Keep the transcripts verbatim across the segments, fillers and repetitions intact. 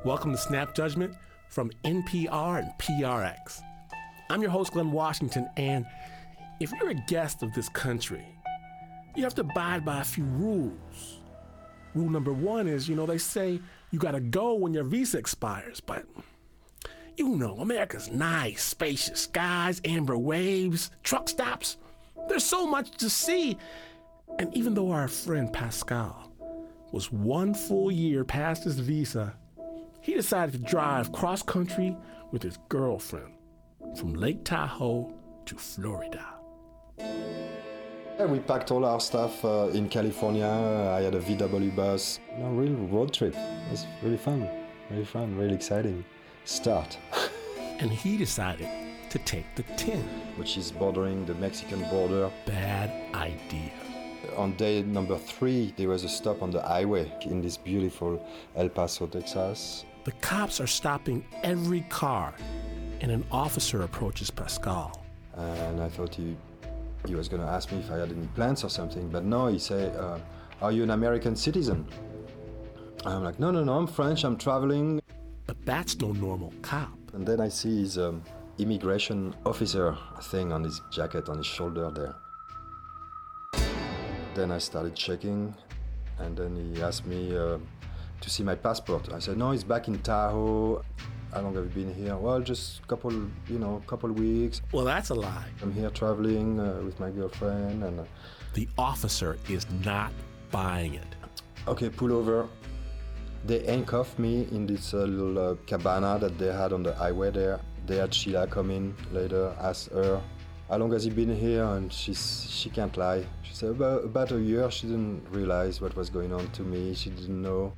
Welcome to Snap Judgment from N P R and P R X. I'm your host, Glenn Washington, and if you're a guest of this country, you have to abide by a few rules. Rule number one is, you know, they say you gotta go when your visa expires, but you know, America's nice, spacious skies, amber waves, truck stops. There's so much to see. And even though our friend Pascal was one full year past his visa, he decided to drive cross-country with his girlfriend from Lake Tahoe to Florida. Yeah, we packed all our stuff uh, in California. I had a V W bus. A real road trip. It was really fun, really fun, really exciting. Start. And he decided to take the ten. Which is bordering the Mexican border. Bad idea. On day number three, there was a stop on the highway in this beautiful El Paso, Texas. The cops are stopping every car, and an officer approaches Pascal. And I thought he, he was going to ask me if I had any plans or something, but no, he said, uh, are you an American citizen? I'm like, no, no, no, I'm French, I'm traveling. But that's no normal cop. And then I see his um, immigration officer thing on his jacket, on his shoulder there. Then I started checking, and then he asked me uh, to see my passport. I said, no, it's back in Tahoe. How long have you been here? Well, just a couple, you know, couple weeks. Well, that's a lie. I'm here traveling uh, with my girlfriend, and... Uh, the officer is not buying it. Okay, pull over. They handcuffed me in this uh, little uh, cabana that they had on the highway there. They had Sheila come in later, ask her, how long has he been here? And she's, she can't lie. She said, about, about a year. She didn't realize what was going on to me. She didn't know.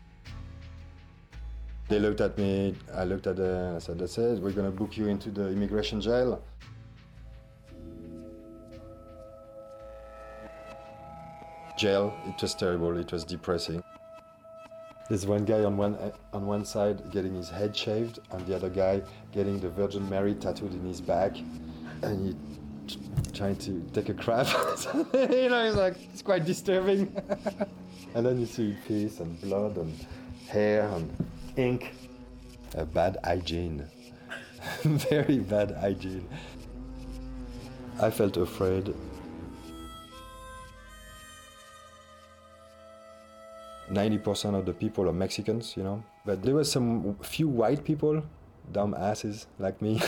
They looked at me, I looked at them, I said, that's it, we're gonna book you into the immigration jail. Jail, it was terrible, it was depressing. There's one guy on one on one side getting his head shaved, and the other guy getting the Virgin Mary tattooed in his back, and he t- trying to take a crap. You know, it's like, it's quite disturbing. And then you see piss and blood and hair and ink. A bad hygiene. Very bad hygiene. I felt afraid. ninety percent of the people are Mexicans, you know. But there were some few white people, dumb asses like me.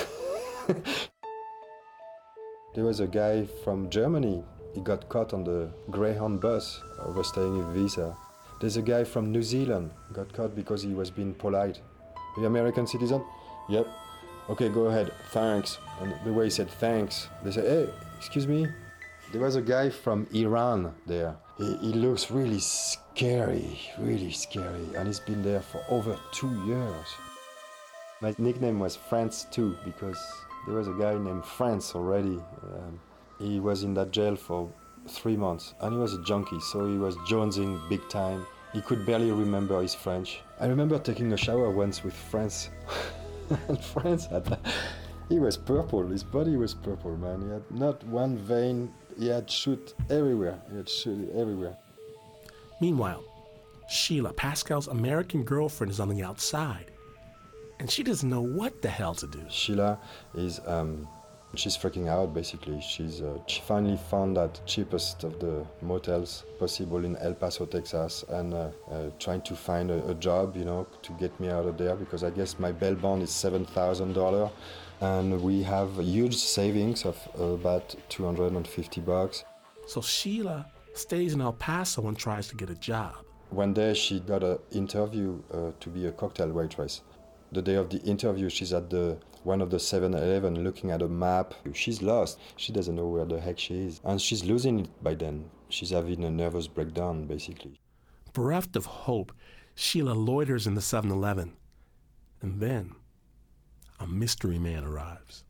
There was a guy from Germany. He got caught on the Greyhound bus overstaying his visa. There's a guy from New Zealand, got caught because he was being polite. Are you American citizen? Yep. Okay, go ahead, thanks. And the way he said thanks, they said, hey, excuse me? There was a guy from Iran there. He, he looks really scary, really scary, and he's been there for over two years. My nickname was France too, because there was a guy named France already. Um, he was in that jail for three months, and he was a junkie, so he was jonesing big time. He could barely remember his French. I remember taking a shower once with France. And France had, he was purple, his body was purple, man. He had not one vein, he had shoot everywhere, he had shoot everywhere. Meanwhile, Sheila, Pascal's American girlfriend, is on the outside, and she doesn't know what the hell to do. Sheila is, um, she's freaking out, basically. She's uh, she finally found that cheapest of the motels possible in El Paso, Texas, and uh, uh, trying to find a, a job, you know, to get me out of there, because I guess my bail bond is seven thousand dollars, and we have huge savings of uh, about two hundred fifty bucks. So Sheila stays in El Paso and tries to get a job. One day she got an interview uh, to be a cocktail waitress. The day of the interview, she's at the one of the seven eleven looking at a map. She's lost. She doesn't know where the heck she is. And she's losing it by then. She's having a nervous breakdown, basically. Bereft of hope, Sheila loiters in the seven eleven. And then, a mystery man arrives.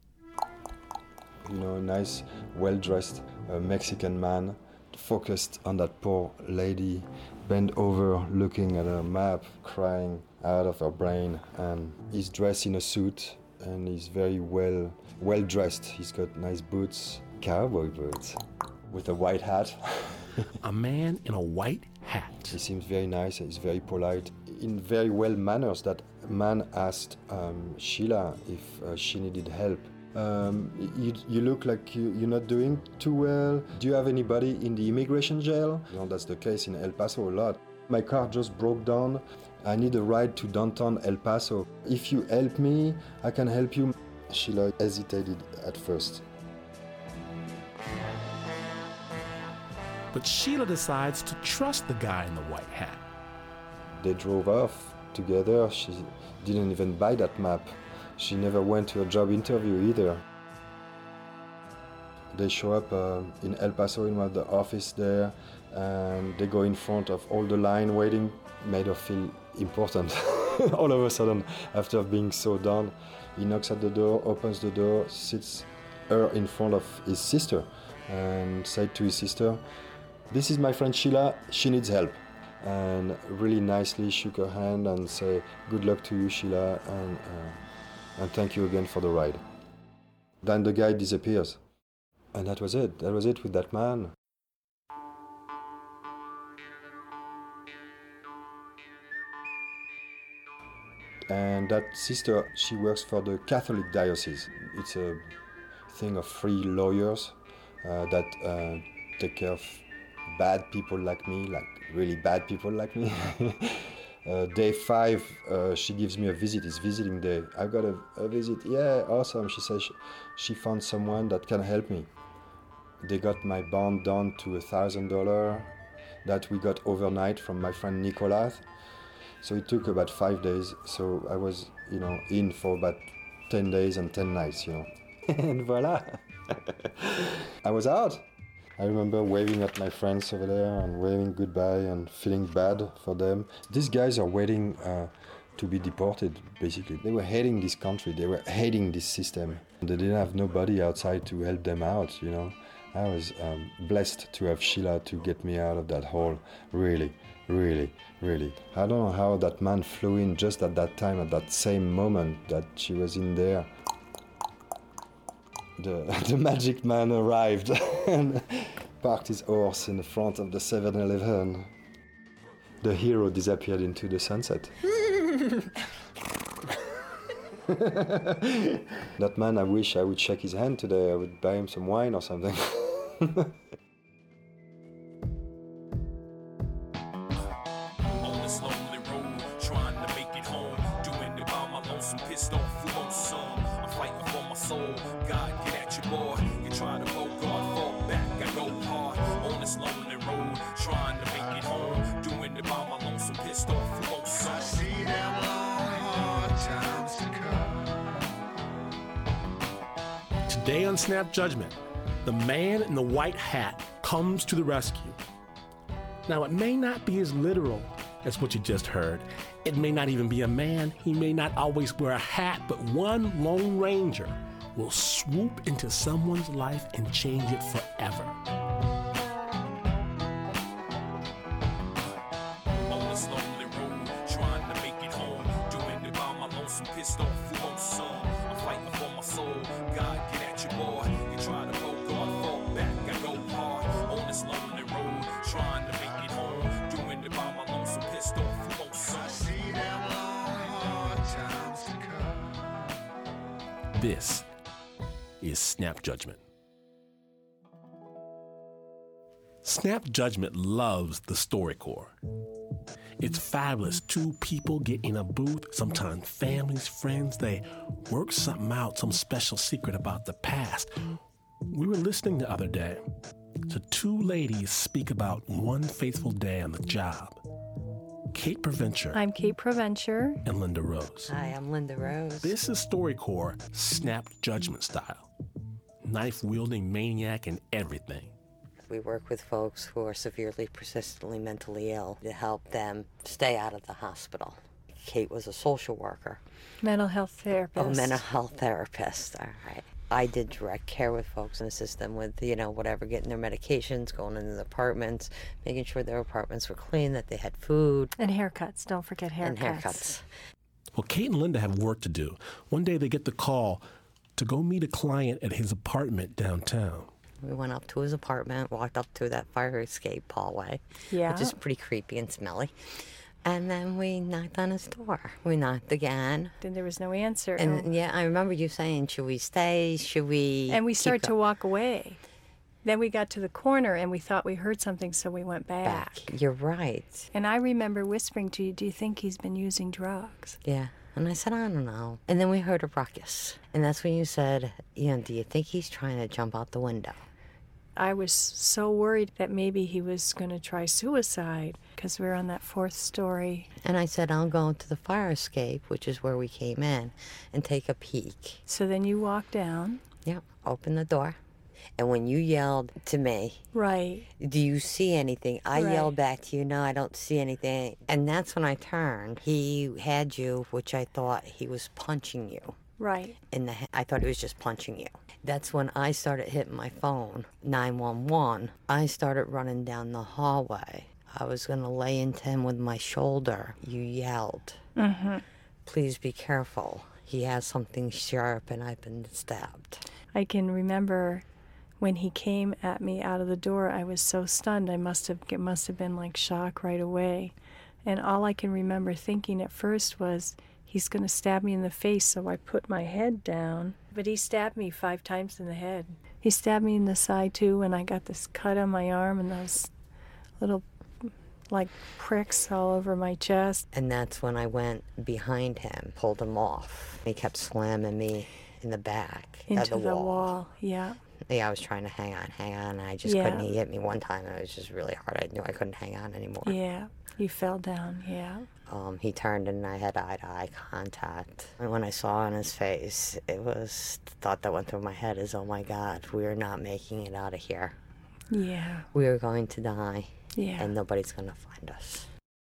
You know, a nice, well-dressed uh, Mexican man, focused on that poor lady, bent over, looking at a map, crying out of her brain, and he's dressed in a suit, and he's very well well dressed. He's got nice boots, cowboy boots, with a white hat. A man in a white hat. He seems very nice, he's very polite. in very well manners that man asked um, Sheila if uh, she needed help. Um, you, you look like you, you're not doing too well. Do you have anybody in the immigration jail? You know, that's the case in El Paso a lot. My car just broke down. I need a ride to downtown El Paso. If you help me, I can help you. Sheila hesitated at first. But Sheila decides to trust the guy in the white hat. They drove off together. She didn't even buy that map. She never went to a job interview either. They show up uh, in El Paso in one of the office there, and they go in front of all the line waiting, made her feel important. All of a sudden, after being so down, he knocks at the door, opens the door, sits her in front of his sister, and said to his sister, "This is my friend Sheila, she needs help." And really nicely shook her hand and said, "Good luck to you, Sheila, and, uh, and thank you again for the ride." Then the guy disappears. And that was it. That was it with that man. And that sister, she works for the Catholic diocese. It's a thing of free lawyers uh, that uh, take care of bad people like me, like really bad people like me. uh, day five, uh, she gives me a visit. It's visiting day. I've got a, a visit. Yeah, awesome. She says she, she found someone that can help me. They got my bond down to a thousand dollars that we got overnight from my friend Nicolas. So it took about five days. So I was, you know, in for about ten days and ten nights, you know. And voila. I was out. I remember waving at my friends over there and waving goodbye and feeling bad for them. These guys are waiting uh, to be deported, basically. They were hating this country. They were hating this system. They didn't have nobody outside to help them out, you know. I was um, blessed to have Sheila to get me out of that hole, really, really, really. I don't know how that man flew in just at that time, at that same moment that she was in there. The, the magic man arrived and parked his horse in the front of the seven eleven. The hero disappeared into the sunset. That man, I wish I would shake his hand today. I would buy him some wine or something. On this lonely road, trying to make it home, doing it by my lonesome, pissed off, lonesome. I'm fighting for my soul. God, get at your boy. You try to go, God, fall back. I go hard on this lonely road, trying to make it home, doing it by my lonesome, pissed off, lonesome. I see them long, hard times to come. Today on Snap Judgment, the man in the white hat comes to the rescue. Now, it may not be as literal as what you just heard. It may not even be a man. He may not always wear a hat, but one Lone Ranger will swoop into someone's life and change it forever. On this lonely road, trying to make it home, doing it by my lonesome, pissed off, lonesome. I'm fighting for my soul. God, get at your boy. You try to go, God, fall back. I go hard on this lonely road, trying to make it home, doing it by my lonesome, pissed off, lonesome. I see them long, hard times to come. This is Snap Judgment. Snap Judgment loves the StoryCorps. It's fabulous. Two people get in a booth, sometimes families, friends. They work something out, some special secret about the past. We were listening the other day to two ladies speak about one faithful day on the job. Kate Provencher. I'm Kate Provencher. And Linda Rose. Hi, I'm Linda Rose. This is StoryCorps Snap Judgment style. Knife-wielding maniac and everything. We work with folks who are severely, persistently mentally ill to help them stay out of the hospital. Kate was a social worker. Mental health therapist. Oh, mental health therapist, all right. I did direct care with folks and assist them with, you know, whatever, getting their medications, going into the apartments, making sure their apartments were clean, that they had food. And haircuts. Don't forget haircuts. And haircuts. Well, Kate and Linda have work to do. One day they get the call to go meet a client at his apartment downtown. We went up to his apartment, walked up to that fire escape hallway, Yeah. which is pretty creepy and smelly. And then we knocked on his door. We knocked again. Then there was no answer. And and, yeah, I remember you saying, should we stay? Should we and we keep started to go- walk away. Then we got to the corner and we thought we heard something, so we went back. back? You're right. And I remember whispering to you, do you think he's been using drugs? Yeah. And I said, I don't know. And then we heard a ruckus. And that's when you said, you know, do you think he's trying to jump out the window? I was so worried that maybe he was going to try suicide because we were on that fourth story. And I said, I'll go to the fire escape, which is where we came in, and take a peek. So then you walked down. Yep. Open the door. And when you yelled to me, Right. do you see anything? I Right. yelled back to you, no, I don't see anything. And that's when I turned. He had you, which I thought he was punching you. Right. In the, he- I thought he was just punching you. That's when I started hitting my phone, nine one one. I started running down the hallway. I was going to lay into him with my shoulder. You yelled, Mm-hmm. please be careful. He has something sharp and I've been stabbed. I can remember when he came at me out of the door, I was so stunned. I must have, it must have been like shock right away. And all I can remember thinking at first was, he's going to stab me in the face, so I put my head down. But he stabbed me five times in the head. He stabbed me in the side, too, and I got this cut on my arm and those little, like, pricks all over my chest. And that's when I went behind him, pulled him off. He kept slamming me in the back Into of the, the wall. wall, yeah. Yeah, I was trying to hang on, hang on, and I just Yeah. couldn't. He hit me one time, and it was just really hard. I knew I couldn't hang on anymore. Yeah, you fell down, yeah. Um, he turned, and I had eye-to-eye contact. And when I saw on his face, it was, the thought that went through my head is, oh my God, we are not making it out of here. Yeah, We are going to die, yeah. and nobody's going to find us.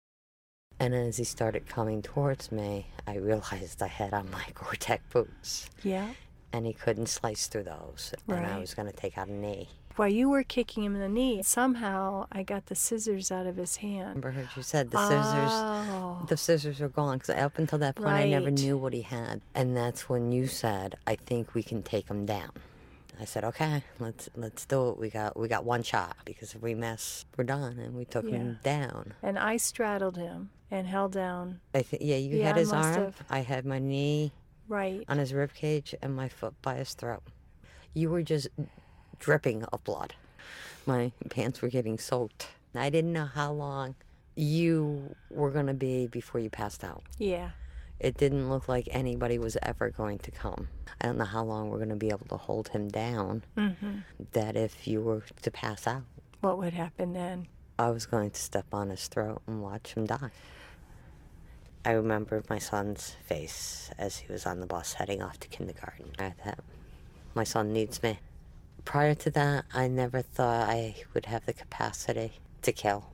And as he started coming towards me, I realized I had on my Gore-Tex boots. Yeah. And he couldn't slice through those. And I Right. was going to take out a knee. While you were kicking him in the knee, somehow I got the scissors out of his hand. Remember what you said, the scissors, Oh, the scissors were gone. Because up until that point, I never Right. knew what he had. And that's when you said, I think we can take him down. I said, okay, let's let's do it. We got we got one shot, because if we miss, we're done. And we took him down. and I straddled him and held down. I th- yeah, you Yeah, had I his must arm. have. I had my knee Right. on his rib cage and my foot by his throat. You were just dripping of blood. My pants were getting soaked. I didn't know how long you were going to be before you passed out. Yeah. It didn't look like anybody was ever going to come. I don't know how long we're going to be able to hold him down. Mm-hmm. That if you were to pass out, What would happen then? I was going to step on his throat and watch him die. I remember my son's face as he was on the bus heading off to kindergarten. I thought, my son needs me. Prior to that, I never thought I would have the capacity to kill.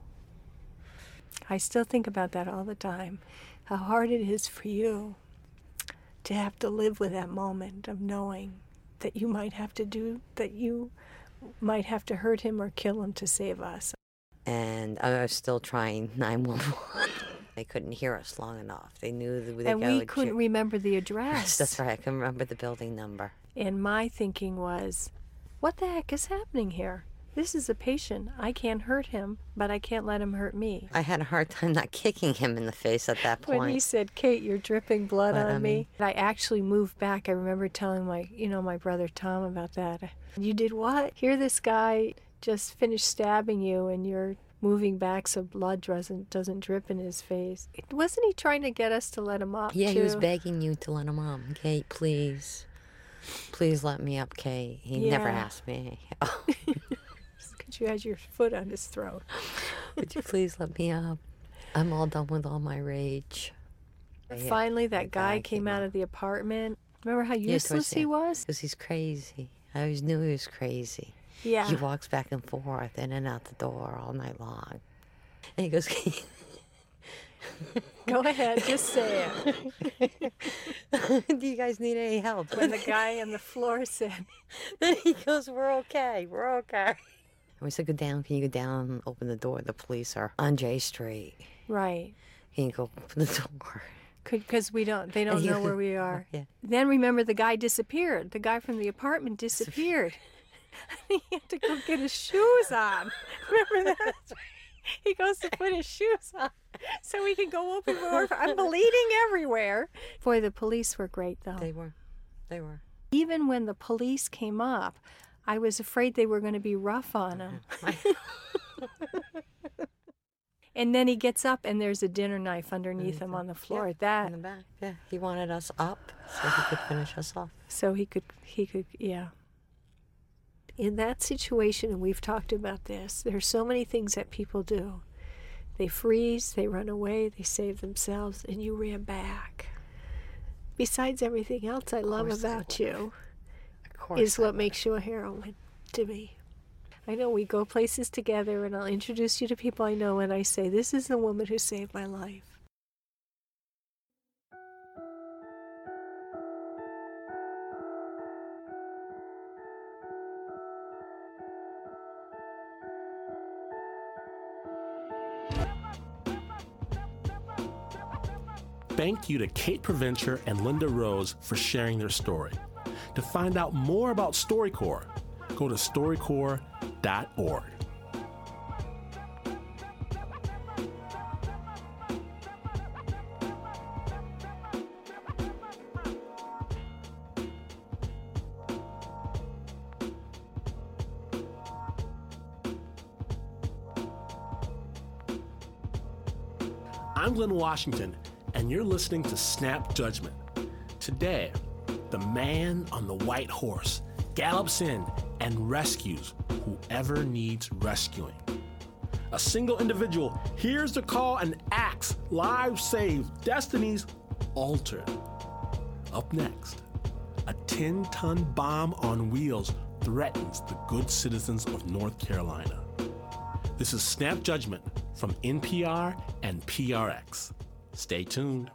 I still think about that all the time. How hard it is for you to have to live with that moment of knowing that you might have to do, that you might have to hurt him or kill him to save us. And I was still trying nine one one. They couldn't hear us long enough. They knew that they And we couldn't remember the address. That's right. I can remember the building number. And my thinking was, what the heck is happening here? This is a patient. I can't hurt him, but I can't let him hurt me. I had a hard time not kicking him in the face at that point. When he said, Kate, you're dripping blood Blood on on me. me. I actually moved back. I remember telling my, you know, my brother Tom about that. You did what? Here this guy just finished stabbing you and you're moving back so blood doesn't, doesn't drip in his face. Wasn't he trying to get us to let him up, Yeah, too? he was begging you to let him up. Kate, please. Please let me up, Kate. He never Yeah. asked me. Because you had your foot on his throat. Would you please let me up? I'm all done with all my rage. Yeah, Finally, that the guy, guy came, came out up. of the apartment. Remember how Yeah, towards useless the he end. was? Because he's crazy. I always knew he was crazy. Yeah. He walks back and forth, in and out the door all night long. And he goes, Go ahead, just say it. do you guys need any help? When the guy on the floor said, Then he goes, we're okay, we're okay. And we said, go down, can you go down and open the door? The police are on J Street. right, Can you go open the door? because we don't, they don't And he know goes, where we are. Yeah. Then remember, the guy disappeared. The guy from the apartment disappeared. He had to go get his shoes on. Remember that? He goes to put his shoes on so we can go open more. I'm bleeding everywhere. Boy, the police were great, though. They were. They were. Even when the police came up, I was afraid they were going to be rough on him. And then he gets up and there's a dinner knife underneath him on the floor. Yeah, that in the back. Yeah, he wanted us up so he could finish us off. So he could, he could, yeah. In that situation, and we've talked about this, there's so many things that people do. They freeze, they run away, they save themselves, and you ran back. Besides everything else I love about you, Of course is I what would. makes you a heroine to me. I know we go places together, and I'll introduce you to people I know, and I say, this is the woman who saved my life. Thank you to Kate Provencher and Linda Rose for sharing their story. To find out more about StoryCorps, go to storycorps dot org. I'm Glenn Washington, and you're listening to Snap Judgment. Today, the man on the white horse gallops in and rescues whoever needs rescuing. A single individual hears the call and acts, lives saved, destinies altered. Up next, a ten-ton bomb on wheels threatens the good citizens of North Carolina. This is Snap Judgment from N P R and P R X. Stay tuned.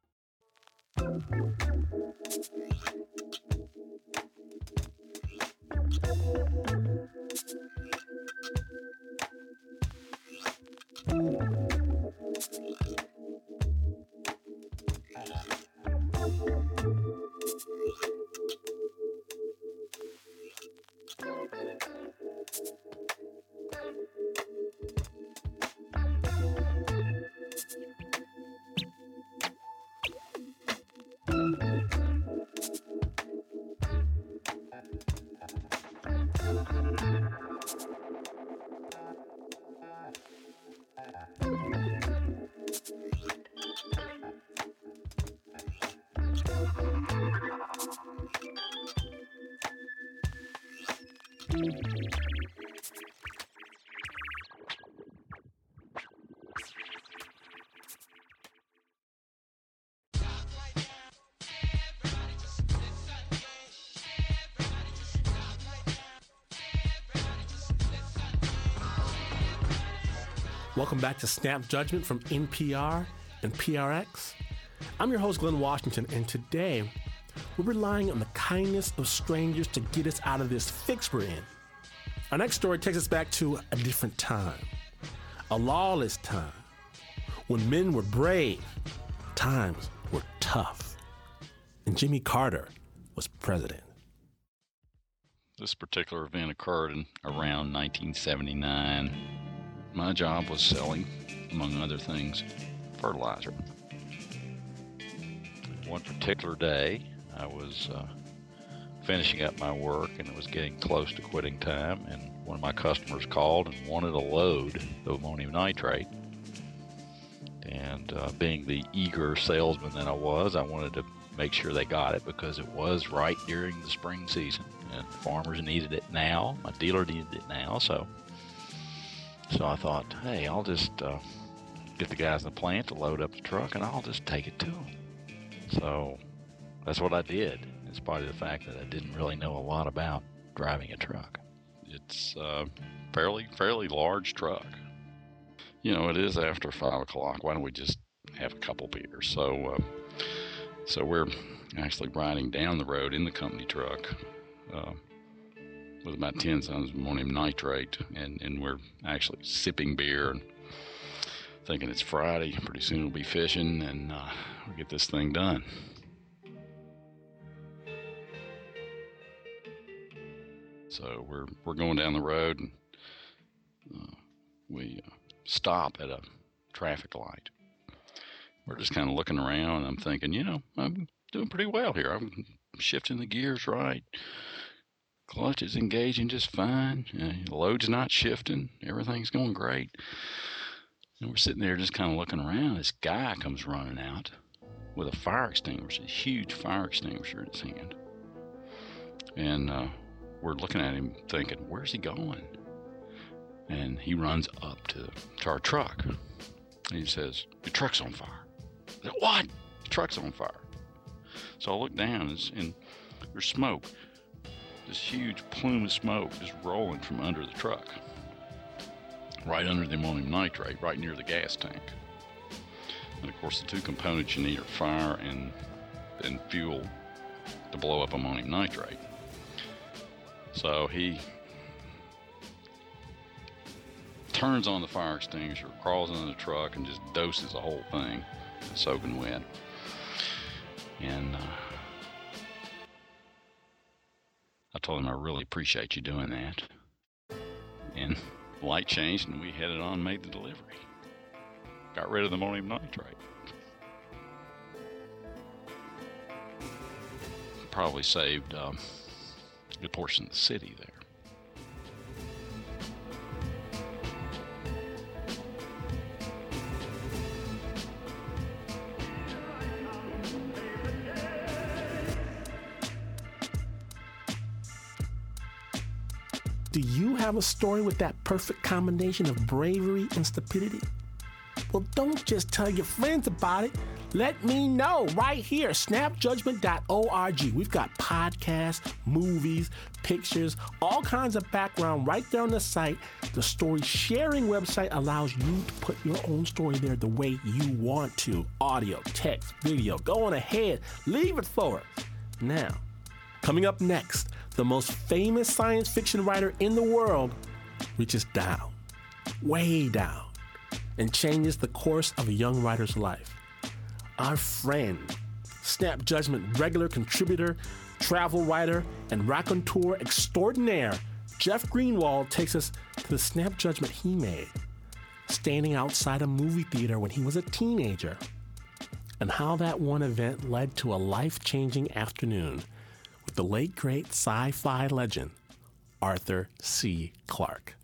Welcome back to Snap Judgment from N P R and P R X. I'm your host, Glenn Washington, and today we're relying on the kindness of strangers to get us out of this fix we're in. Our next story takes us back to a different time, a lawless time, when men were brave, times were tough, and Jimmy Carter was president. This particular event occurred in around nineteen seventy-nine. My job was selling, among other things, fertilizer. One particular day, I was uh, finishing up my work and it was getting close to quitting time, and one of my customers called and wanted a load of ammonium nitrate. And uh, being the eager salesman that I was, I wanted to make sure they got it because it was right during the spring season and farmers needed it now. My dealer needed it now, so so I thought, hey, I'll just uh, get the guys in the plant to load up the truck and I'll just take it to them. So that's what I did, in spite of the fact that I didn't really know a lot about driving a truck. It's a fairly, fairly large truck. You know, it is after five o'clock. Why don't we just have a couple beers? So, uh, so we're actually riding down the road in the company truck uh, with about ten tons of ammonium nitrate, and, and we're actually sipping beer and thinking it's Friday. Pretty soon we'll be fishing, and uh, we'll get this thing done. So we're we're going down the road, and uh, we uh, stop at a traffic light. We're just kind of looking around, and I'm thinking, you know, I'm doing pretty well here. I'm shifting the gears right. Clutch is engaging just fine. Uh, the load's not shifting. Everything's going great. And we're sitting there just kind of looking around. This guy comes running out with a fire extinguisher, a huge fire extinguisher in his hand. And uh, we're looking at him thinking, where's he going? And he runs up to, to our truck. And he says, your truck's on fire. I said, what? Your truck's on fire. So I look down and, and there's smoke. This huge plume of smoke just rolling from under the truck. Right under the ammonium nitrate, right near the gas tank. And of course the two components you need are fire and, and fuel to blow up ammonium nitrate. So he turns on the fire extinguisher, crawls into the truck, and just doses the whole thing, soaking wet. And uh, I told him I really appreciate you doing that. And the light changed, and we headed on and made the delivery. Got rid of the ammonium nitrate. Probably saved um, a good portion of the city there. Do you have a story with that perfect combination of bravery and stupidity? Well, don't just tell your friends about it. Let me know right here, snap judgment dot org. We've got podcasts, movies, pictures, all kinds of background right there on the site. The story sharing website allows you to put your own story there the way you want to. Audio, text, video. Go on ahead. Leave it for us. Now, coming up next, the most famous science fiction writer in the world reaches down, way down, and changes the course of a young writer's life. Our friend, Snap Judgment regular contributor, travel writer, and raconteur extraordinaire, Jeff Greenwald takes us to the Snap Judgment he made, standing outside a movie theater when he was a teenager, and how that one event led to a life-changing afternoon with the late, great sci-fi legend, Arthur C. Clarke.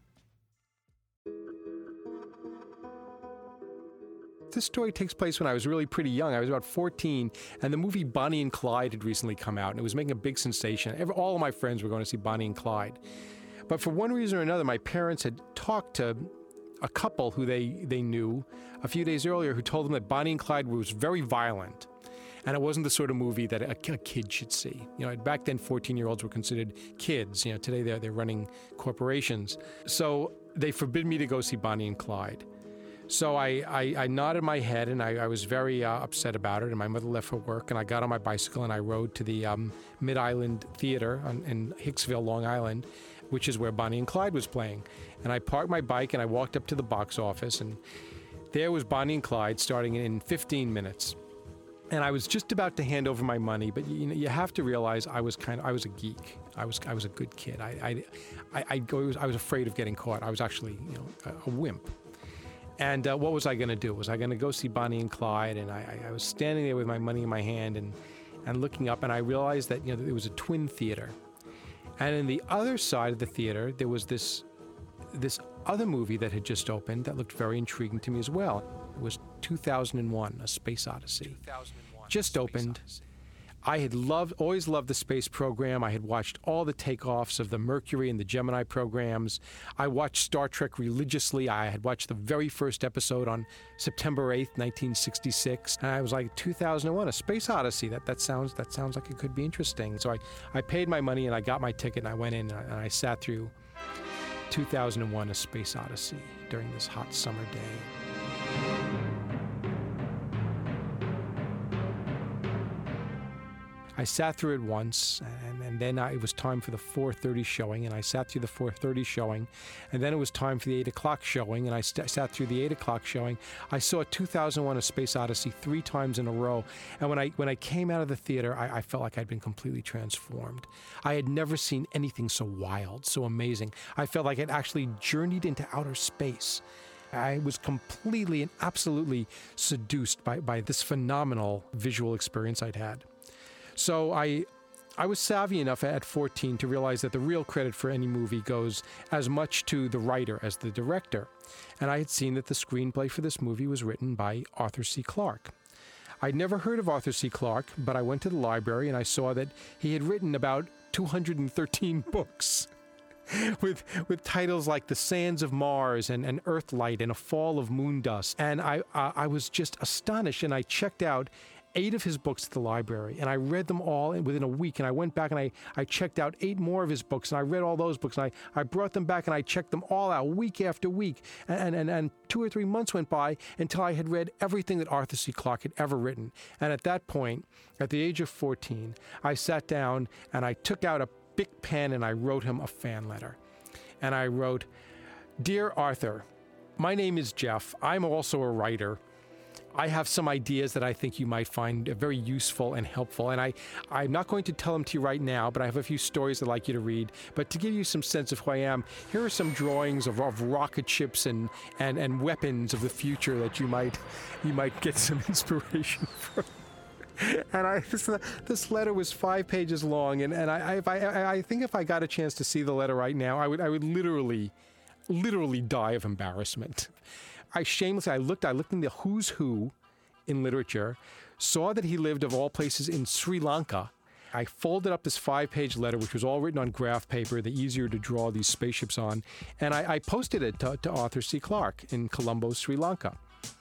This story takes place when I was really pretty young. I was about fourteen, and the movie Bonnie and Clyde had recently come out, and it was making a big sensation. Every, all of my friends were going to see Bonnie and Clyde. But for one reason or another, my parents had talked to a couple who they, they knew a few days earlier who told them that Bonnie and Clyde was very violent. And it wasn't the sort of movie that a, a kid should see. You know, back then, fourteen-year-olds were considered kids. You know, today they're, they're running corporations. So they forbid me to go see Bonnie and Clyde. So I, I, I nodded my head, and I, I was very uh, upset about it. And my mother left for work, and I got on my bicycle, and I rode to the um, Mid-Island Theater on, in Hicksville, Long Island, which is where Bonnie and Clyde was playing. And I parked my bike, and I walked up to the box office, and there was Bonnie and Clyde starting in fifteen minutes. And I was just about to hand over my money, but you know, you have to realize I was kind of, I was a geek. I was, I was a good kid. I, I, I, I, was, I was afraid of getting caught. I was actually, you know, a, a wimp. And uh, what was I going to do? Was I going to go see Bonnie and Clyde? And I, I was standing there with my money in my hand and, and looking up, and I realized that, you know, there was a twin theater. And in the other side of the theater, there was this, this other movie that had just opened that looked very intriguing to me as well. It was two thousand one, A Space Odyssey. Just opened. I had loved, always loved the space program. I had watched all the takeoffs of the Mercury and the Gemini programs. I watched Star Trek religiously. I had watched the very first episode on September eighth, nineteen sixty-six. And I was like, two thousand one, A Space Odyssey. That that sounds that sounds like it could be interesting. So I, I paid my money and I got my ticket and I went in and I, and I sat through two thousand one, A Space Odyssey during this hot summer day. I sat through it once, and, and then I, it was time for the four thirty showing, and I sat through the four thirty showing, and then it was time for the eight o'clock showing, and I st- sat through the eight o'clock showing. I saw two thousand one, A Space Odyssey three times in a row, and when I when I came out of the theater, I, I felt like I'd been completely transformed. I had never seen anything so wild, so amazing. I felt like I'd actually journeyed into outer space. I was completely and absolutely seduced by, by this phenomenal visual experience I'd had. So I I was savvy enough at fourteen to realize that the real credit for any movie goes as much to the writer as the director. And I had seen that the screenplay for this movie was written by Arthur C. Clarke. I'd never heard of Arthur C. Clarke, but I went to the library and I saw that he had written about two hundred thirteen books with with titles like The Sands of Mars and, and Earthlight and A Fall of Moon Dust. And I, I, I was just astonished, and I checked out eight of his books at the library, and I read them all within a week, and I went back and I, I checked out eight more of his books, and I read all those books, and I, I brought them back and I checked them all out week after week, and, and, and two or three months went by until I had read everything that Arthur C. Clarke had ever written. And at that point, at the age of fourteen, I sat down and I took out a big pen and I wrote him a fan letter. And I wrote, "Dear Arthur, my name is Jeff. I'm also a writer. I have some ideas that I think you might find very useful and helpful. And I, I'm not going to tell them to you right now, but I have a few stories I'd like you to read. But to give you some sense of who I am, here are some drawings of, of rocket ships and, and, and weapons of the future that you might you might get some inspiration from." And I this, this letter was five pages long, and, and I, if I I think if I got a chance to see the letter right now, I would I would literally, literally die of embarrassment. I shamelessly I looked I looked in the who's who in literature, saw that he lived of all places in Sri Lanka. I folded up this five-page letter, which was all written on graph paper, the easier to draw these spaceships on, and I, I posted it to, to Arthur C. Clarke in Colombo, Sri Lanka.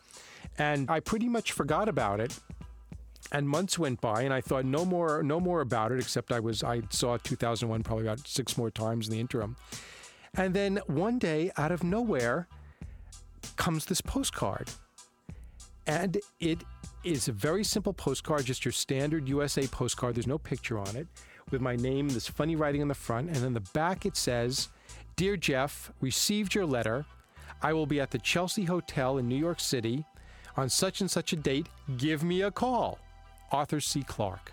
And I pretty much forgot about it. And months went by, and I thought no more, no more about it. Except I was, I saw two thousand one probably about six more times in the interim. And then one day, out of nowhere, comes this postcard, and it is a very simple postcard, just your standard U S A postcard. There's no picture on it, with my name, this funny writing on the front, and in the back it says, "Dear Jeff, received your letter. I will be at the Chelsea Hotel in New York City on such and such a date. Give me a call. Arthur C. Clarke."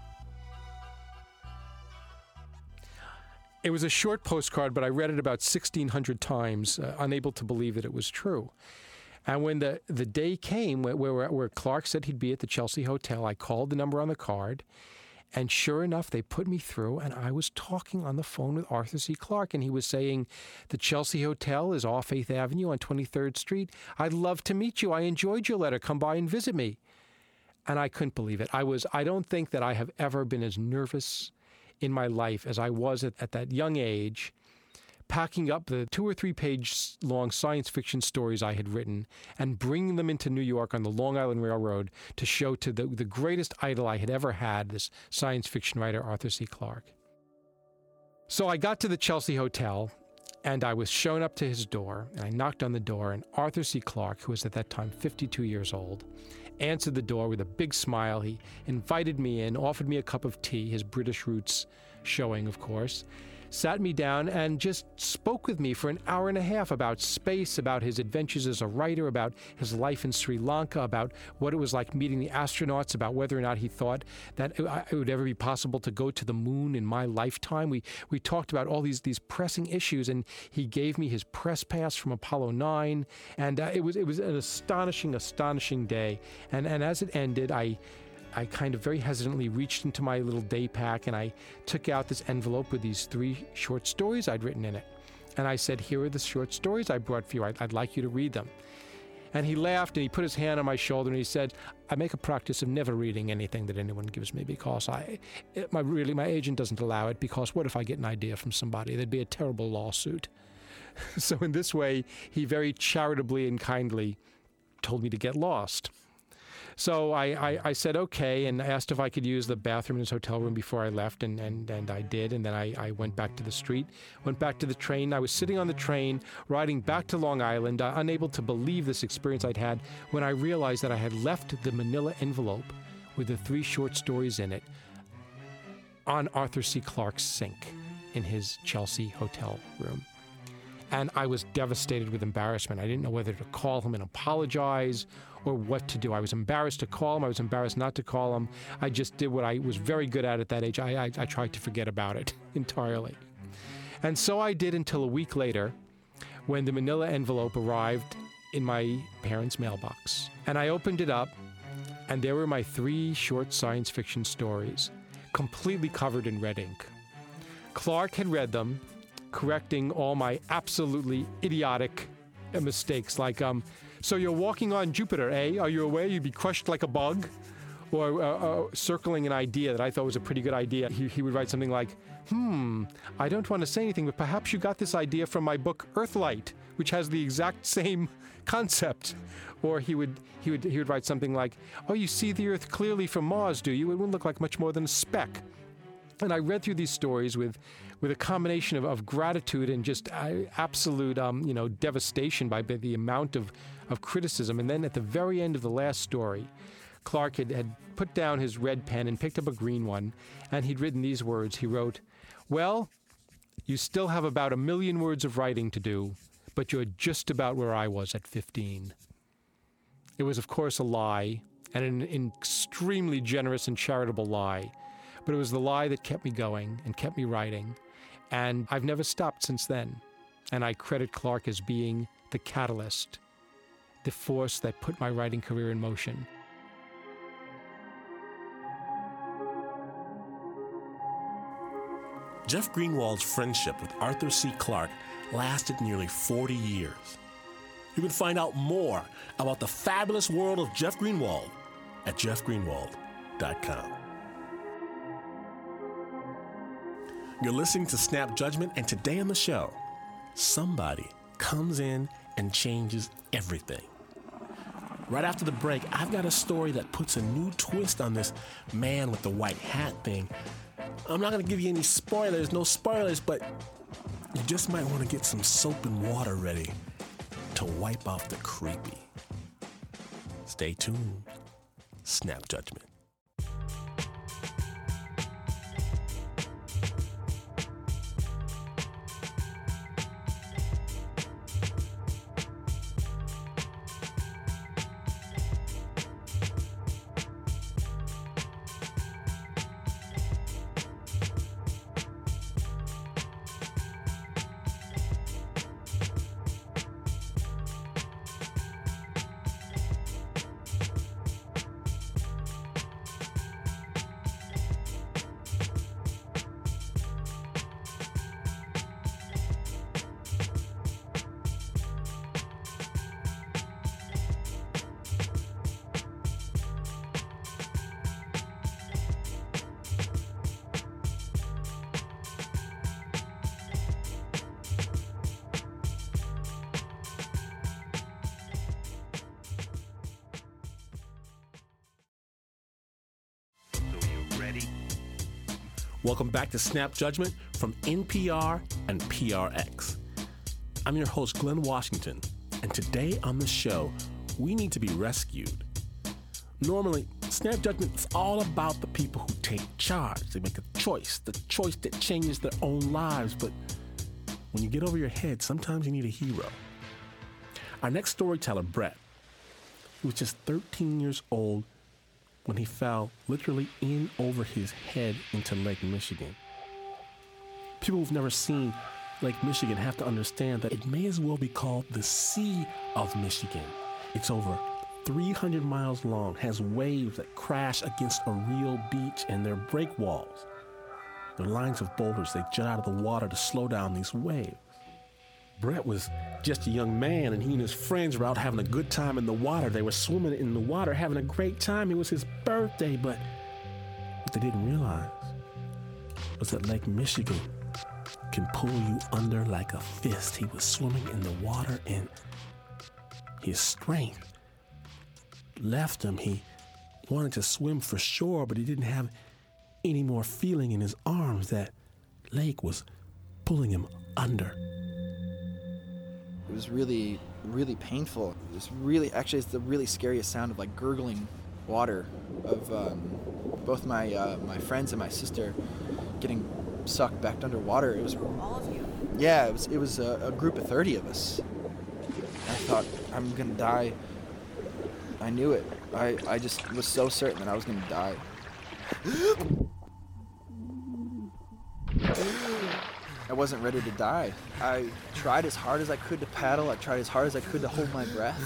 It was a short postcard, but I read it about sixteen hundred times, uh, unable to believe that it was true. And when the, the day came where, where, where Clarke said he'd be at the Chelsea Hotel, I called the number on the card, and sure enough, they put me through, and I was talking on the phone with Arthur C. Clarke, and he was saying, "The Chelsea Hotel is off eighth Avenue on twenty-third Street. I'd love to meet you. I enjoyed your letter. Come by and visit me." And I couldn't believe it. I was, I don't think that I have ever been as nervous in my life as I was at, at that young age, packing up the two or three page long science fiction stories I had written and bringing them into New York on the Long Island Railroad to show to the, the greatest idol I had ever had, this science fiction writer, Arthur C. Clarke. So I got to the Chelsea Hotel, and I was shown up to his door, and I knocked on the door, and Arthur C. Clarke, who was at that time fifty-two years old, answered the door with a big smile. He invited me in, offered me a cup of tea, his British roots showing, of course, sat me down and just spoke with me for an hour and a half about space, about his adventures as a writer, about his life in Sri Lanka, about what it was like meeting the astronauts, about whether or not he thought that it would ever be possible to go to the moon in my lifetime. We we talked about all these these pressing issues, and he gave me his press pass from Apollo nine, and uh, it was it was an astonishing, astonishing day. And and as it ended, I. I kind of very hesitantly reached into my little day pack, and I took out this envelope with these three short stories I'd written in it. And I said, "Here are the short stories I brought for you. I'd, I'd like you to read them." And he laughed, and he put his hand on my shoulder, and he said, "I make a practice of never reading anything that anyone gives me, because I, it, my really, my agent doesn't allow it, because what if I get an idea from somebody? There'd be a terrible lawsuit." So in this way, he very charitably and kindly told me to get lost. So I, I, I said okay, and asked if I could use the bathroom in his hotel room before I left, and, and, and I did. And then I, I went back to the street, went back to the train. I was sitting on the train, riding back to Long Island, uh, unable to believe this experience I'd had, when I realized that I had left the manila envelope with the three short stories in it on Arthur C. Clarke's sink in his Chelsea hotel room. And I was devastated with embarrassment. I didn't know whether to call him and apologize or what to do. I was embarrassed to call him. I was embarrassed not to call him. I just did what I was very good at at that age. I, I, I tried to forget about it entirely. And so I did until a week later, when the manila envelope arrived in my parents' mailbox. And I opened it up, and there were my three short science fiction stories, completely covered in red ink. Clark had read them, correcting all my absolutely idiotic mistakes, like, um, so you're walking on Jupiter, eh? Are you aware you'd be crushed like a bug? Or uh, uh, circling an idea that I thought was a pretty good idea. He, he would write something like, hmm, I don't want to say anything, but perhaps you got this idea from my book Earthlight, which has the exact same concept. Or he would he would he would write something like, oh, you see the Earth clearly from Mars, do you? It wouldn't look like much more than a speck. And I read through these stories with with a combination of, of gratitude and just uh, absolute um, you know devastation by the amount of, of criticism. And then at the very end of the last story, Clark had, had put down his red pen and picked up a green one, and he'd written these words. He wrote, well, you still have about a million words of writing to do, but you're just about where I was at fifteen. It was, of course, a lie, and an extremely generous and charitable lie, but it was the lie that kept me going and kept me writing, and I've never stopped since then. And I credit Clark as being the catalyst, the force that put my writing career in motion. Jeff Greenwald's friendship with Arthur C. Clarke lasted nearly forty years. You can find out more about the fabulous world of Jeff Greenwald at jeff greenwald dot com. You're listening to Snap Judgment, and today on the show, somebody comes in and changes everything. Right after the break, I've got a story that puts a new twist on this man with the white hat thing. I'm not going to give you any spoilers, no spoilers, but you just might want to get some soap and water ready to wipe off the creepy. Stay tuned. Snap Judgment. Welcome back to Snap Judgment from N P R and P R X. I'm your host, Glenn Washington, and today on the show, we need to be rescued. Normally, Snap Judgment is all about the people who take charge. They make a choice, the choice that changes their own lives, but when you get over your head, sometimes you need a hero. Our next storyteller, Brett, he was just thirteen years old when he fell literally in over his head into Lake Michigan. People who've never seen Lake Michigan have to understand that it may as well be called the Sea of Michigan. It's over three hundred miles long, has waves that crash against a real beach, and they're breakwalls. They're lines of boulders. They jut out of the water to slow down these waves. Brett was just a young man, and he and his friends were out having a good time in the water. They were swimming in the water, having a great time. It was his birthday, but what they didn't realize was that Lake Michigan can pull you under like a fist. He was swimming in the water, and his strength left him. He wanted to swim for shore, but he didn't have any more feeling in his arms. That lake was pulling him under. It was really, really painful. It was really, actually, it's the really scariest sound of like gurgling water, of um, both my uh, my friends and my sister getting sucked back underwater. It was all of you. Yeah, it was it was a, a group of thirty of us. I thought, I'm gonna die. I knew it. I, I just was so certain that I was gonna die. I wasn't ready to die. I tried as hard as I could to paddle. I tried as hard as I could to hold my breath.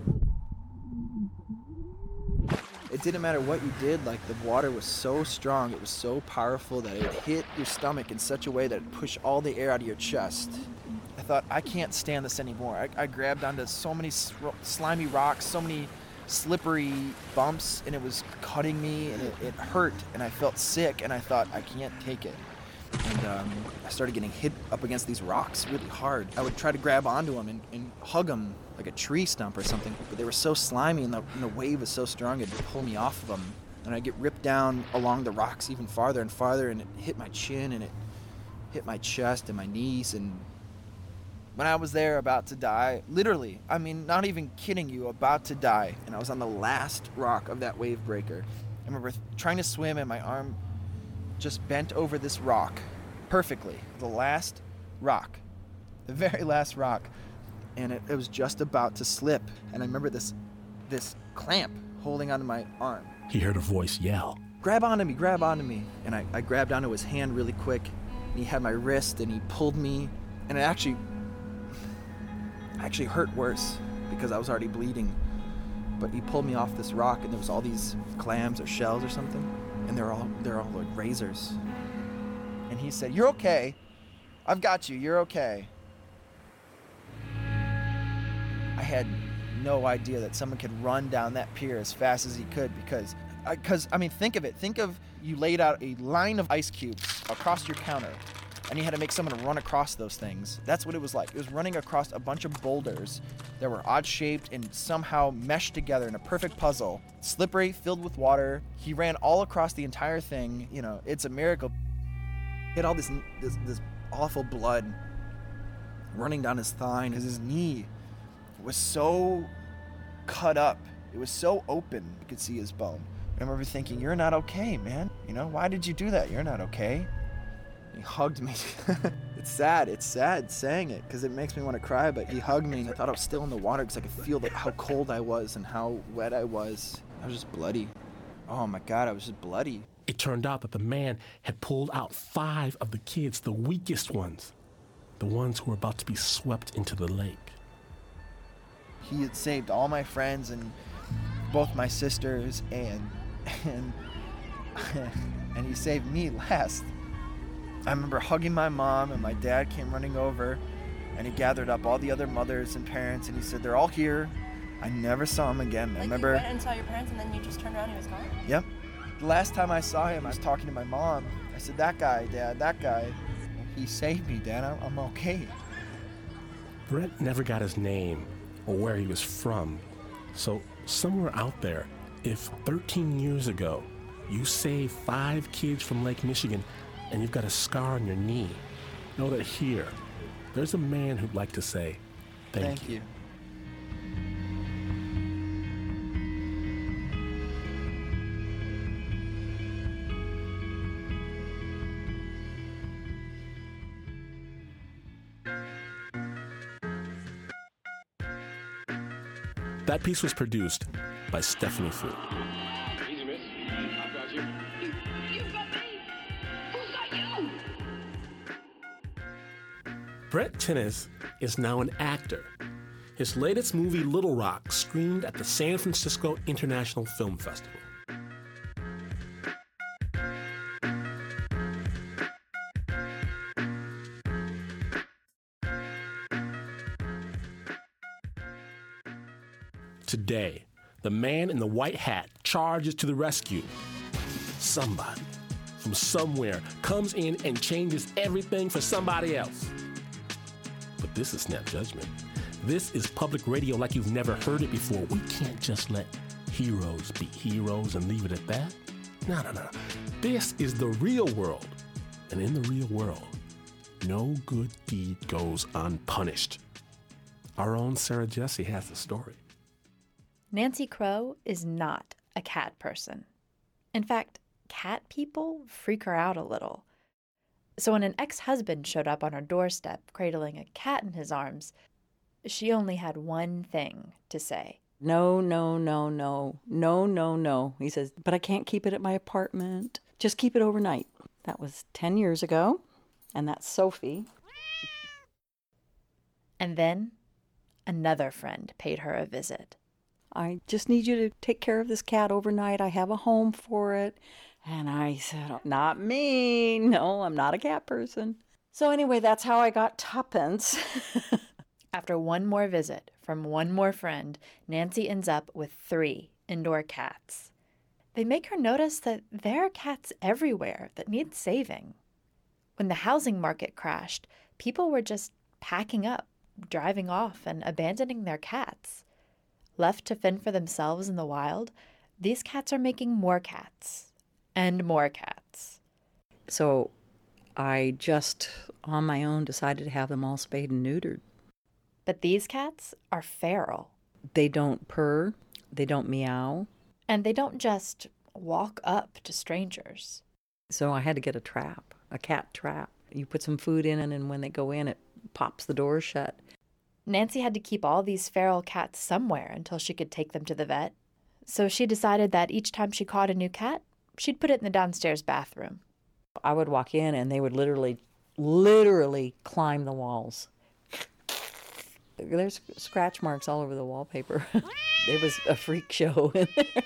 It didn't matter what you did, like the water was so strong, it was so powerful that it hit your stomach in such a way that it pushed all the air out of your chest. I thought, I can't stand this anymore. I, I grabbed onto so many slimy rocks, so many slippery bumps, and it was cutting me, and it, it hurt, and I felt sick, and I thought, I can't take it. And um, I started getting hit up against these rocks really hard. I would try to grab onto them and, and hug them like a tree stump or something, but they were so slimy and the, and the wave was so strong it'd pull me off of them. And I'd get ripped down along the rocks even farther and farther, and it hit my chin and it hit my chest and my knees. And when I was there about to die, literally, I mean, not even kidding you, about to die, and I was on the last rock of that wave breaker. I remember trying to swim and my arm just bent over this rock perfectly, the last rock, the very last rock, and it, it was just about to slip. And I remember this this clamp holding onto my arm. He heard a voice yell, grab onto me, grab onto me. And I, I grabbed onto his hand really quick, and he had my wrist and he pulled me, and it actually actually hurt worse because I was already bleeding. But he pulled me off this rock, and there was all these clams or shells or something, and they're all they're all like razors. And he said, "You're okay. I've got you. You're okay." I had no idea that someone could run down that pier as fast as he could, because, because I mean, think of it. Think of you laid out a line of ice cubes across your counter, and you had to make someone run across those things. That's what it was like. It was running across a bunch of boulders that were odd-shaped and somehow meshed together in a perfect puzzle. Slippery, filled with water. He ran all across the entire thing. You know, it's a miracle. He had all this, this, this awful blood running down his thigh, and his knee was so cut up. It was so open, you could see his bone. I remember thinking, "You're not okay, man. You know, why did you do that? You're not okay." He hugged me. It's sad. It's sad saying it because it makes me want to cry, but he hugged me, and I thought I was still in the water because I could feel the, how cold I was and how wet I was. I was just bloody. Oh my God, I was just bloody. It turned out that the man had pulled out five of the kids, the weakest ones, the ones who were about to be swept into the lake. He had saved all my friends and both my sisters, and and and he saved me last. I remember hugging my mom, and my dad came running over, and he gathered up all the other mothers and parents, and he said, "They're all here." I never saw him again. Like I remember. You went and saw your parents, and then you just turned around and he was gone? Yep. The last time I saw him, I was talking to my mom. I said, "That guy, Dad, that guy, he saved me, Dad. I'm, I'm okay." Brett never got his name or where he was from. So somewhere out there, if thirteen years ago you saved five kids from Lake Michigan and you've got a scar on your knee, know that here, there's a man who'd like to say thank, Thank you. you. That piece was produced by Stephanie Fu. Easy, miss. I've got you. You, you've got me. Who's got you? Brett Tinnus is now an actor. His latest movie, Little Rock, screened at the San Francisco International Film Festival. Today, the man in the white hat charges to the rescue. Somebody from somewhere comes in and changes everything for somebody else. But this is Snap Judgment. This is public radio like you've never heard it before. We can't just let heroes be heroes and leave it at that. No, no, no. This is the real world. And in the real world, no good deed goes unpunished. Our own Sarah Jesse has the story. Nancy Crow is not a cat person. In fact, cat people freak her out a little. So when an ex-husband showed up on her doorstep cradling a cat in his arms, she only had one thing to say. No, no, no, no, no, no, no. He says, but I can't keep it at my apartment. Just keep it overnight. That was ten years ago. and that's Sophie. And then another friend paid her a visit. I just need you to take care of this cat overnight. I have a home for it. And I said, not me. No, I'm not a cat person. So anyway, that's how I got tuppence. After one more visit from one more friend, Nancy ends up with three indoor cats. They make her notice that there are cats everywhere that need saving. When the housing market crashed, people were just packing up, driving off, and abandoning their cats. Left to fend for themselves in the wild, these cats are making more cats and more cats. So I just, on my own, decided to have them all spayed and neutered. But these cats are feral. They don't purr, they don't meow. And they don't just walk up to strangers. So I had to get a trap, a cat trap. You put some food in it, and when they go in, it pops the door shut. Nancy had to keep all these feral cats somewhere until she could take them to the vet. So she decided that each time she caught a new cat, she'd put it in the downstairs bathroom. I would walk in and they would literally, literally climb the walls. There's scratch marks all over the wallpaper. It was a freak show in there.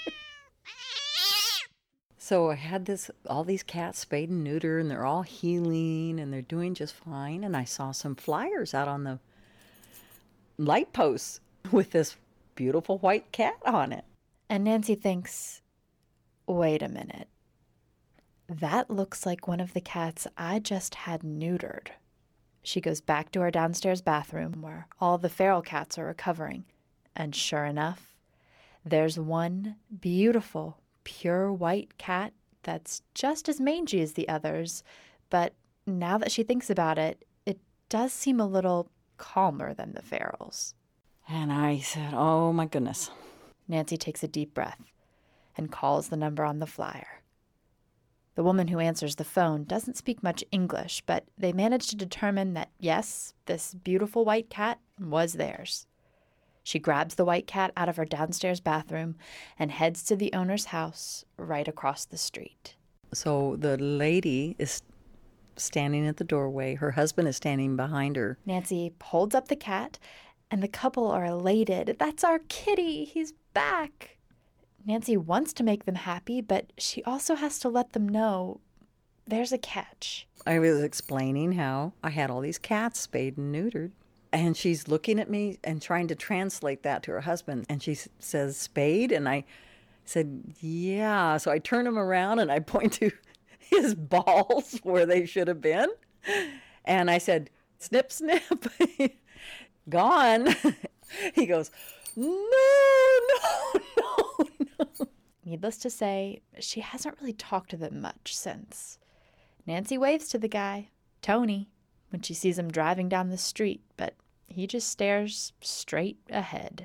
So I had this, all these cats spayed and neutered, and they're all healing and they're doing just fine. And I saw some flyers out on the light posts with this beautiful white cat on it. And Nancy thinks, wait a minute. That looks like one of the cats I just had neutered. She goes back to her downstairs bathroom where all the feral cats are recovering. And sure enough, there's one beautiful, pure white cat that's just as mangy as the others. But now that she thinks about it, it does seem a little calmer than the ferals. And I said, oh my goodness. Nancy takes a deep breath and calls the number on the flyer. The woman who answers the phone doesn't speak much English, but they manage to determine that, yes, this beautiful white cat was theirs. She grabs the white cat out of her downstairs bathroom and heads to the owner's house right across the street. So the lady is standing at the doorway. Her husband is standing behind her. Nancy holds up the cat, and the couple are elated. That's our kitty. He's back. Nancy wants to make them happy, but she also has to let them know there's a catch. I was explaining how I had all these cats spayed and neutered. And she's looking at me and trying to translate that to her husband. And she says, spayed? And I said, yeah. So I turn him around and I point to his balls where they should have been. And I said, snip, snip, gone. He goes, no, no, no, no. Needless to say, she hasn't really talked to them much since. Nancy waves to the guy, Tony, when she sees him driving down the street, but he just stares straight ahead.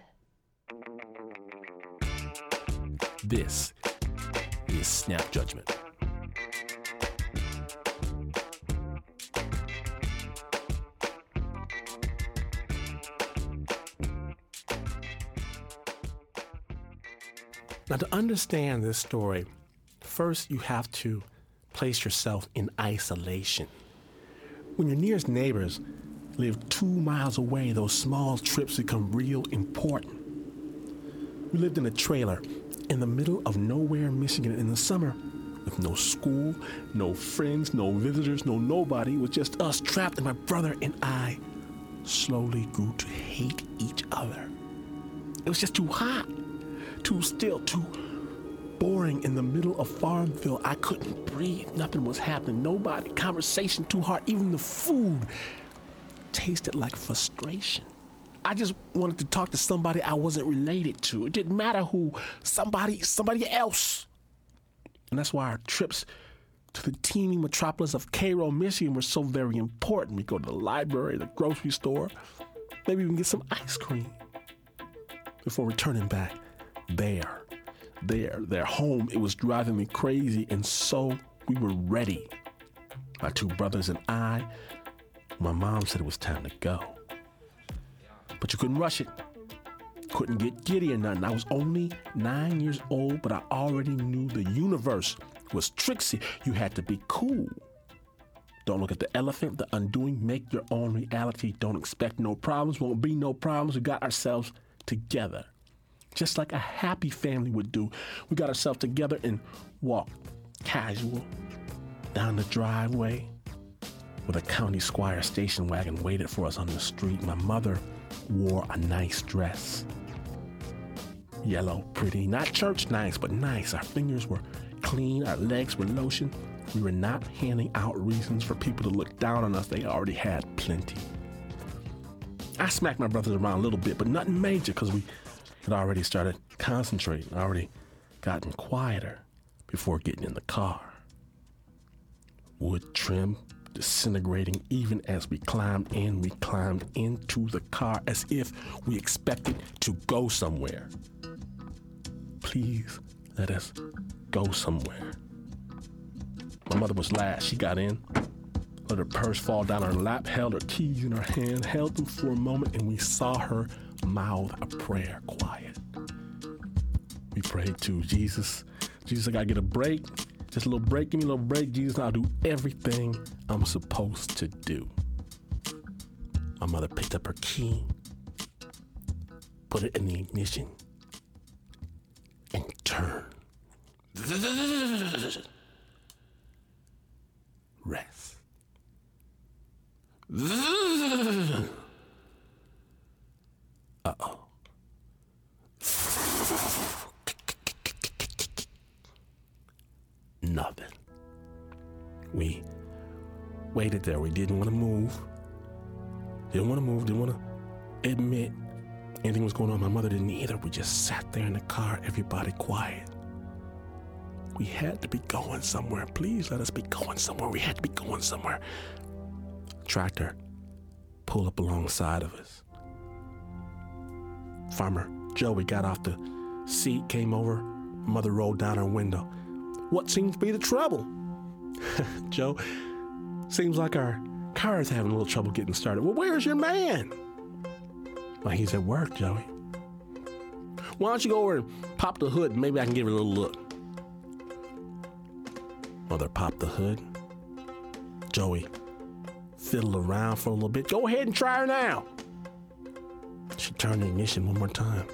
This is Snap Judgment. Now, to understand this story, first you have to place yourself in isolation. When your nearest neighbors live two miles away, those small trips become real important. We lived in a trailer in the middle of nowhere, Michigan in the summer, with no school, no friends, no visitors, no nobody. It was just us trapped, and my brother and I slowly grew to hate each other. It was just too hot, too still, too boring in the middle of Farmville. I couldn't breathe. Nothing was happening. Nobody. Conversation too hard. Even the food tasted like frustration. I just wanted to talk to somebody I wasn't related to. It didn't matter who. Somebody, somebody else. And that's why our trips to the teeming metropolis of Cairo, Michigan were so very important. We go to the library, the grocery store, maybe even get some ice cream before returning back there. There, their home, it was driving me crazy, and so we were ready. My two brothers and I. My mom said it was time to go. But you couldn't rush it. Couldn't get giddy or nothing. I was only nine years old, but I already knew the universe was tricksy. You had to be cool. Don't look at the elephant, the undoing. Make your own reality. Don't expect no problems. Won't be no problems. We got ourselves together. Just like a happy family would do. We got ourselves together and walked casual down the driveway with a county squire station wagon waited for us on the street. My mother wore a nice dress. Yellow, pretty, not church nice, but nice. Our fingers were clean, our legs were lotion. We were not handing out reasons for people to look down on us. They already had plenty. I smacked my brothers around a little bit, but nothing major because we had already started concentrating, already gotten quieter before getting in the car. Wood trim disintegrating even as we climbed in. We climbed into the car as if we expected to go somewhere. Please let us go somewhere. My mother was last. She got in, let her purse fall down her lap, held her keys in her hand, held them for a moment, and we saw her mouth a prayer quiet. We prayed to Jesus. Jesus, I gotta get a break. Just a little break. Give me a little break, Jesus. I'll do everything I'm supposed to do. My mother picked up her key, put it in the ignition, and turned. Rest. Uh-oh. Nothing. We waited there. We didn't want to move. Didn't want to move. Didn't want to admit anything was going on. My mother didn't either. We just sat there in the car, everybody quiet. We had to be going somewhere. Please let us be going somewhere. We had to be going somewhere. Tractor pulled up alongside of us. Farmer Joey got off the seat, came over. Mother rolled down her window. What seems to be the trouble? Joe, seems like our car is having a little trouble getting started. Well, where's your man? Well, he's at work, Joey. Why don't you go over and pop the hood and maybe I can give her a little look. Mother popped the hood. Joey fiddled around for a little bit. Go ahead and try her now. She turned the ignition one more time.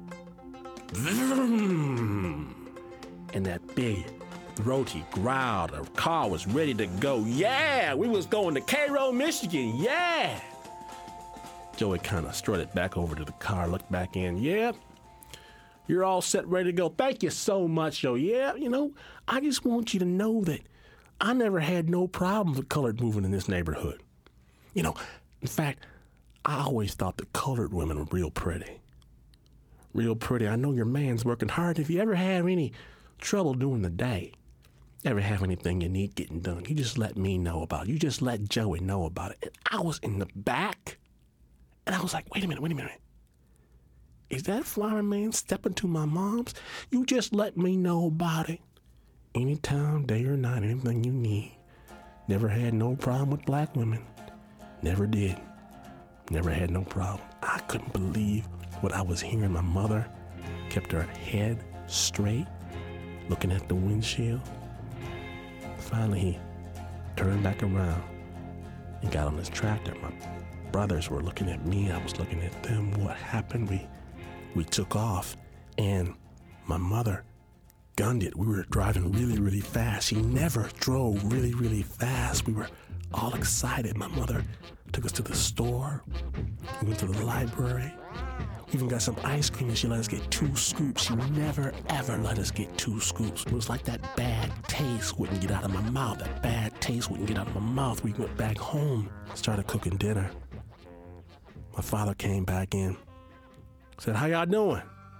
And that big throaty growl, the car was ready to go. Yeah, we was going to Cairo, Michigan. Yeah. Joey kind of strutted back over to the car, looked back in. Yeah, you're all set, ready to go. Thank you so much, Joe. Yeah, you know, I just want you to know that I never had no problem with colored moving in this neighborhood. You know, in fact, I always thought that colored women were real pretty. Real pretty. I know your man's working hard. If you ever have any trouble during the day, ever have anything you need getting done, you just let me know about it. You just let Joey know about it. And I was in the back, and I was like, wait a minute, wait a minute. Is that flower man stepping to my mom's? You just let me know about it. Anytime, day or night, anything you need. Never had no problem with black women. Never did. Never had no problem. I couldn't believe what I was hearing. My mother kept her head straight, looking at the windshield. Finally, he turned back around and got on his tractor. My brothers were looking at me. I was looking at them. What happened? We we took off, and my mother gunned it. We were driving really, really fast. She never drove really, really fast. We were all excited. My mother took us to the store. We went to the library. We even got some ice cream, and she let us get two scoops. She never, ever let us get two scoops. It was like that bad taste wouldn't get out of my mouth. That bad taste wouldn't get out of my mouth. We went back home, started cooking dinner. My father came back in, said, how y'all doing?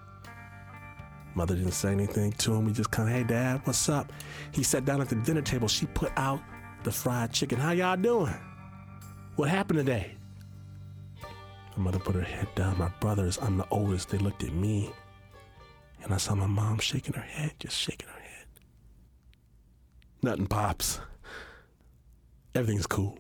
Mother didn't say anything to him. We just kind of, hey, Dad, what's up? He sat down at the dinner table. She put out the fried chicken. How y'all doing? What happened today? My mother put her head down. My brothers, I'm the oldest, they looked at me, and I saw my mom shaking her head, just shaking her head. Nothing, Pops. Everything's cool.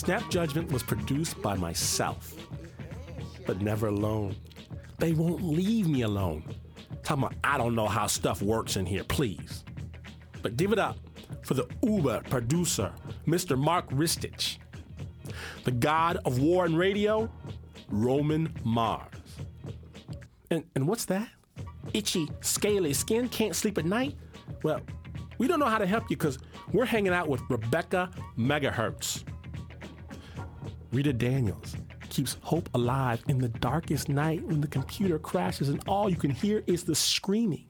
Snap Judgment was produced by myself, but never alone. They won't leave me alone. Talking about, I don't know how stuff works in here, please. But give it up for the Uber producer, Mister Mark Ristich. The god of war and radio, Roman Mars. And, and what's that? Itchy, scaly skin, can't sleep at night? Well, we don't know how to help you because we're hanging out with Rebecca Megahertz. Rita Daniels keeps hope alive in the darkest night when the computer crashes and all you can hear is the screaming.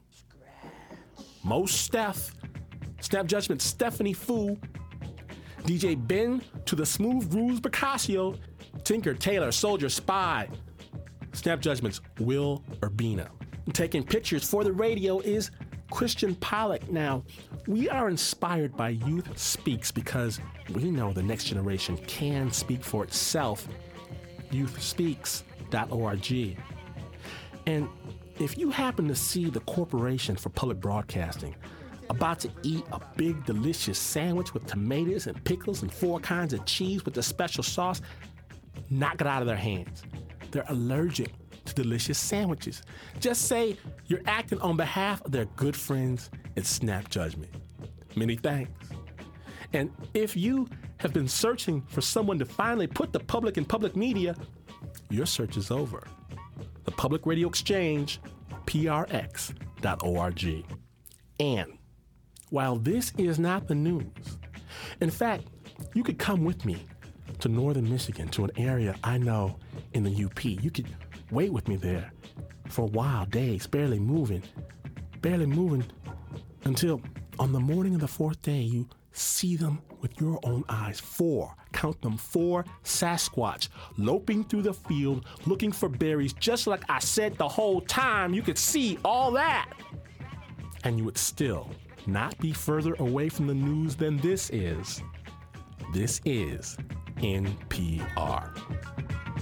Mo Steph, Snap Judgment Stephanie Fu, D J Ben to the Smooth Grooves Bocasio, Tinker Tailor Soldier Spy, Snap Judgment's Will Urbina. Taking pictures for the radio is Christian Pollock. Now, we are inspired by Youth Speaks because we know the next generation can speak for itself. youth speaks dot org. And if you happen to see the Corporation for Public Broadcasting about to eat a big, delicious sandwich with tomatoes and pickles and four kinds of cheese with a special sauce, knock it out of their hands. They're allergic to delicious sandwiches. Just say you're acting on behalf of their good friends at Snap Judgment. Many thanks. And if you have been searching for someone to finally put the public in public media, your search is over. The Public Radio Exchange, P R X dot org. And while this is not the news, in fact, you could come with me to northern Michigan, to an area I know in the U P. You could wait with me there for a while, days, barely moving, barely moving, until on the morning of the fourth day, you see them with your own eyes. Four, count them, four Sasquatch loping through the field looking for berries, just like I said the whole time. You could see all that. And you would still not be further away from the news than this is. This is N P R.